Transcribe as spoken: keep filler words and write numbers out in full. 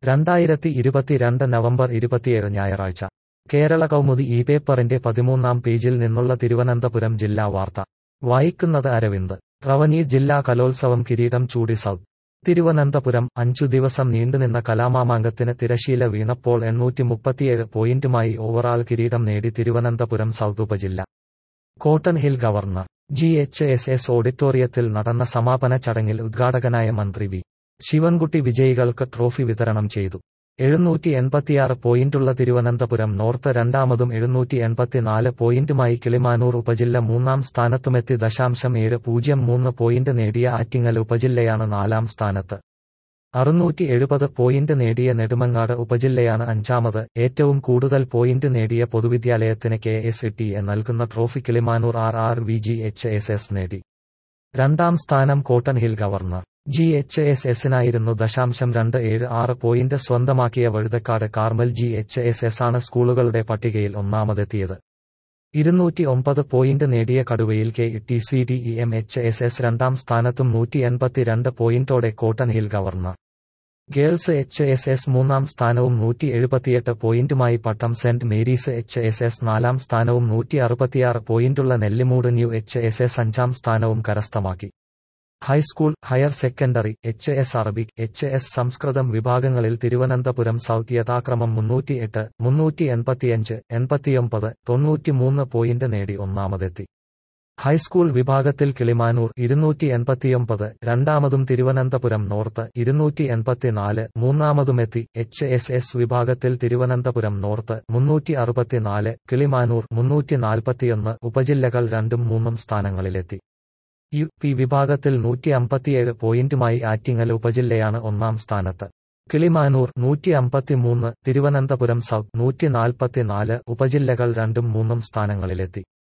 രണ്ടായിരത്തി ഇരുപത്തിരണ്ട് നവംബർ ഇരുപത്തിയേഴ് ഞായറാഴ്ച കേരള കൗമുദി ഈ പേപ്പറിന്റെ പതിമൂന്നാം പേജിൽ നിന്നുള്ള തിരുവനന്തപുരം ജില്ലാ വാർത്ത വായിക്കുന്നത് അരവിന്ദ്. റവന്യൂ ജില്ലാ കലോത്സവം കിരീടം ചൂടി സൗത്ത് തിരുവനന്തപുരം. അഞ്ചു ദിവസം നീണ്ടുനിന്ന കലാമാമാങ്കത്തിന് തിരശീല വീണപ്പോൾ എണ്ണൂറ്റി മുപ്പത്തിയേഴ് പോയിന്റുമായി ഓവറാൾ കിരീടം നേടി തിരുവനന്തപുരം സൗത്ത് ഉപജില്ല. Cotton Hill governor G H S S ഓഡിറ്റോറിയത്തിൽ നടന്ന സമാപന ചടങ്ങിൽ ഉദ്ഘാടകനായ മന്ത്രി വി ശിവൻകുട്ടി വിജയികൾക്ക് ട്രോഫി വിതരണം ചെയ്തു. എഴുന്നൂറ്റി എൺപത്തിയാറ് പോയിന്റുള്ള തിരുവനന്തപുരം നോർത്ത് രണ്ടാമതും എഴുന്നൂറ്റി എൺപത്തിനാല് പോയിന്റുമായി കിളിമാനൂർ ഉപജില്ല മൂന്നാം സ്ഥാനത്തുമെത്തി. ദശാംശം ഏഴ് പൂജ്യം മൂന്ന് പോയിന്റ് നേടിയ ആറ്റിങ്ങൽ ഉപജില്ലയാണ് നാലാം സ്ഥാനത്ത്. അറുന്നൂറ്റി എഴുപത് പോയിന്റ് നേടിയ നെടുമങ്ങാട് ഉപജില്ലയാണ് അഞ്ചാമത്. ഏറ്റവും കൂടുതൽ പോയിന്റ് നേടിയ പൊതുവിദ്യാലയത്തിന് കെ എസ് ടി എ നൽകുന്ന trophy Kilimanoor R R V G H S S നേടി. രണ്ടാം സ്ഥാനം Cotton Hill governor G H S എസിനായിരുന്നു. ദശാംശം രണ്ട് ഏഴ് ആറ് പോയിന്റ് സ്വന്തമാക്കിയ Vazhuthacaud Carmel G H S S ആണ് സ്കൂളുകളുടെ പട്ടികയിൽ ഒന്നാമതെത്തിയത്. ഇരുന്നൂറ്റി ഒമ്പത് പോയിന്റ് നേടിയ കടുവയിൽ K T C D E M H S S രണ്ടാം സ്ഥാനത്തും നൂറ്റി എൺപത്തിരണ്ട് പോയിന്റോടെ Cotton Hill governor girls H S S മൂന്നാം സ്ഥാനവും നൂറ്റി എഴുപത്തിയെട്ട് പോയിന്റുമായി Pattom saint Mary's H S S നാലാം സ്ഥാനവും നൂറ്റി അറുപത്തിയാറ് പോയിന്റുള്ള Nellimood new H S S അഞ്ചാം സ്ഥാനവും കരസ്ഥമാക്കി. High school, higher secondary, H S Arabic, H S Sanskrit വിഭാഗങ്ങളിൽ തിരുവനന്തപുരം സൗത്ത് യഥാക്രമം മുന്നൂറ്റിയെട്ട്, മുന്നൂറ്റി എൺപത്തിയഞ്ച്, എൺപത്തിയൊമ്പത്, തൊണ്ണൂറ്റിമൂന്ന് പോയിന്റ് നേടി ഒന്നാമതെത്തി. ഹൈസ്കൂൾ വിഭാഗത്തിൽ കിളിമാനൂർ ഇരുന്നൂറ്റി എൺപത്തിയൊമ്പത്, രണ്ടാമതും തിരുവനന്തപുരം നോർത്ത് ഇരുന്നൂറ്റി എൺപത്തിനാല്, മൂന്നാമതുമെത്തി. എച്ച് എസ് എസ് വിഭാഗത്തിൽ തിരുവനന്തപുരം നോർത്ത് മുന്നൂറ്റി അറുപത്തിനാല്, കിളിമാനൂർ മുന്നൂറ്റി നാൽപ്പത്തിയൊന്ന് ഉപജില്ലകൾ രണ്ടും മൂന്നും സ്ഥാനങ്ങളിലെത്തി. യു പി വിഭാഗത്തിൽ നൂറ്റി അമ്പത്തിയേഴ് പോയിന്റുമായി ആറ്റിങ്ങൽ ഉപജില്ലയാണ് ഒന്നാം സ്ഥാനത്ത്. കിളിമാനൂർ നൂറ്റി അമ്പത്തിമൂന്ന്, തിരുവനന്തപുരം സൗത്ത് നൂറ്റി നാൽപ്പത്തിനാല് ഉപജില്ലകൾ രണ്ടും മൂന്നും സ്ഥാനങ്ങളിലെത്തി.